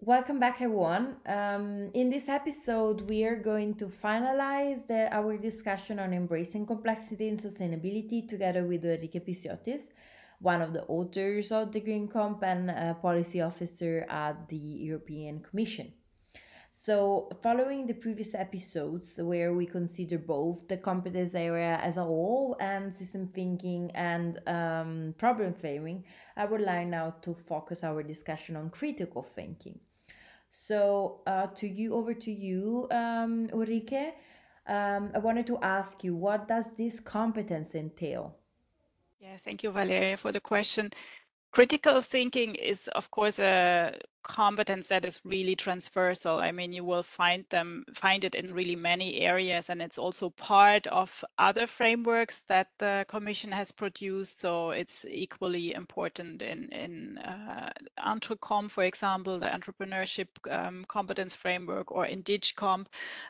Welcome back, everyone. In this episode, we are going to finalize our discussion on embracing complexity and sustainability together with Enrique Pisiotis, one of the authors of the Green Comp and policy officer at the European Commission. So, following the previous episodes where we consider both the competence area as a whole and system thinking and problem framing, I would like now to focus our discussion on critical thinking. So, over to you, Ulrike. I wanted to ask you, what does this competence entail? Yeah, thank you, Valeria, for the question. Critical thinking is, of course, a competence that is really transversal. I mean, you will find it in really many areas, and it's also part of other frameworks that the Commission has produced. So it's equally important in Entrecom, for example, the entrepreneurship competence framework, or in DigComp.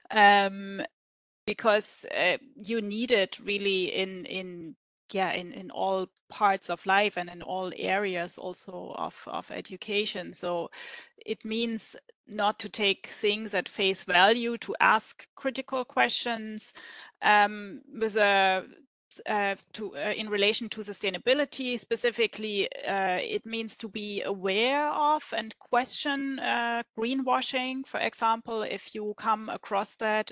Because you need it really in all parts of life and in all areas also of education. So it means not to take things at face value, to ask critical questions with a in relation to sustainability specifically. It means to be aware of and question greenwashing, for example, if you come across that.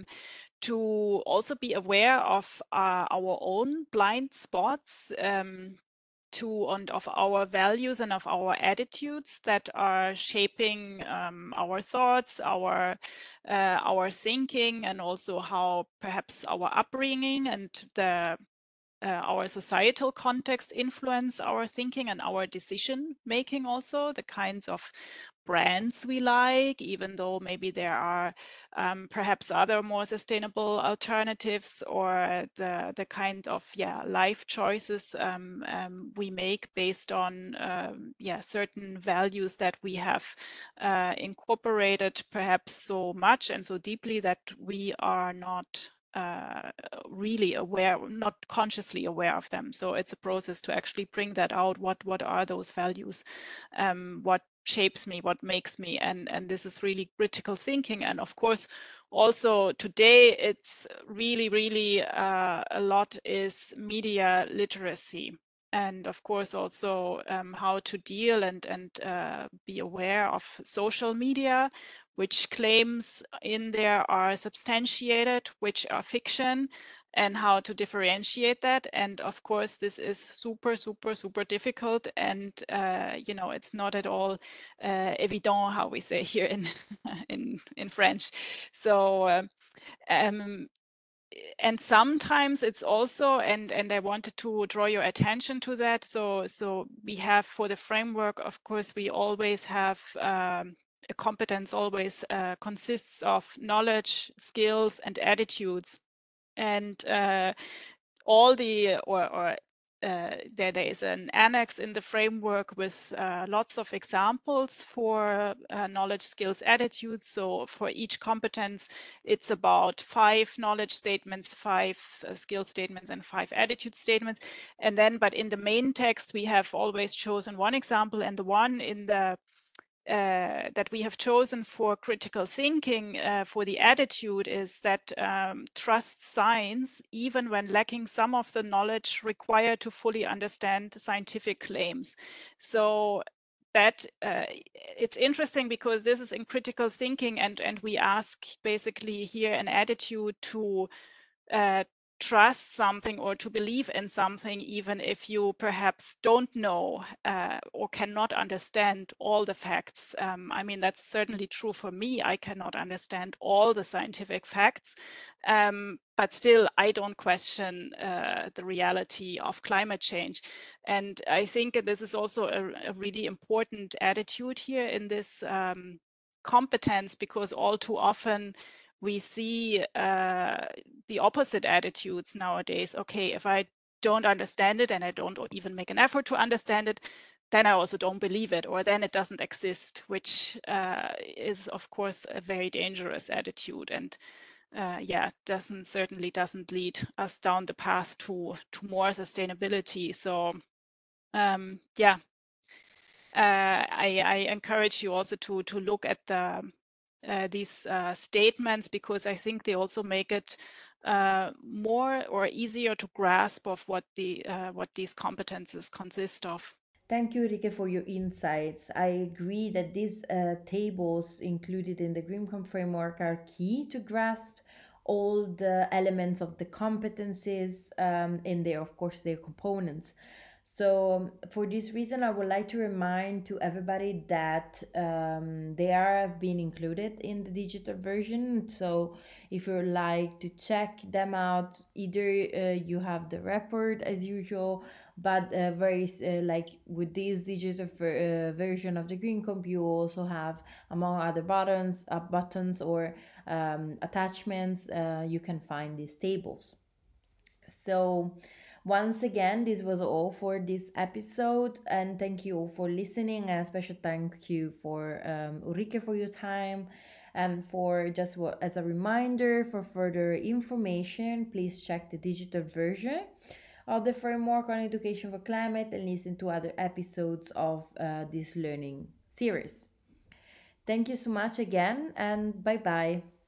To also be aware of our own blind spots, and of our values and of our attitudes that are shaping our thoughts, our thinking, and also how perhaps our upbringing and our societal context influence our thinking and our decision making, also the kinds of brands we like, even though maybe there are perhaps other more sustainable alternatives, or the kind of life choices we make based on certain values that we have incorporated perhaps so much and so deeply that we are not really aware, not consciously aware of them. So it's a process to actually bring that out. What are those values? What shapes me? What makes me? And this is really critical thinking. And of course, also today, it's really a lot is media literacy. And of course, also how to deal and be aware of social media, which claims in there are substantiated, which are fiction, and how to differentiate that. And of course, this is super difficult, and it's not at all évident, how we say here in in French. So and sometimes it's also, and I wanted to draw your attention to that. So we have, for the framework, of course, we always have a competence always consists of knowledge, skills, and attitudes. And all the there is an annex in the framework with lots of examples for knowledge, skills, attitudes. So for each competence, it's about 5 knowledge statements, 5 skill statements, and 5 attitude statements. And then, but in the main text, we have always chosen one example, and the one in the that we have chosen for critical thinking for the attitude is that trust science even when lacking some of the knowledge required to fully understand scientific claims. So that it's interesting because this is in critical thinking, and we ask basically here an attitude to trust something or to believe in something, even if you perhaps don't know or cannot understand all the facts. I mean, that's certainly true for me. I cannot understand all the scientific facts, but still, I don't question the reality of climate change. And I think this is also a really important attitude here in this competence, because all too often we see the opposite attitudes nowadays. Okay, if I don't understand it and I don't even make an effort to understand it, then I also don't believe it, or then it doesn't exist, which is, of course, a very dangerous attitude. And certainly doesn't lead us down the path to more sustainability. So I encourage you also to look at these statements, because I think they also make it more or easier to grasp of what these competences consist of. Thank you, Rike, for your insights. I agree that these tables included in the GrimCom framework are key to grasp all the elements of the competencies in there, of course, their components. So, for this reason, I would like to remind to everybody that they are being included in the digital version. So, if you like to check them out, either you have the report as usual, but very like with this digital version of the GreenComp, you also have, among other buttons or attachments, you can find these tables. So, once again, this was all for this episode, and thank you all for listening. And a special thank you for Ulrike for your time. And for just as a reminder, for further information, please check the digital version of the framework on education for climate and listen to other episodes of this learning series. Thank you so much again, and bye bye.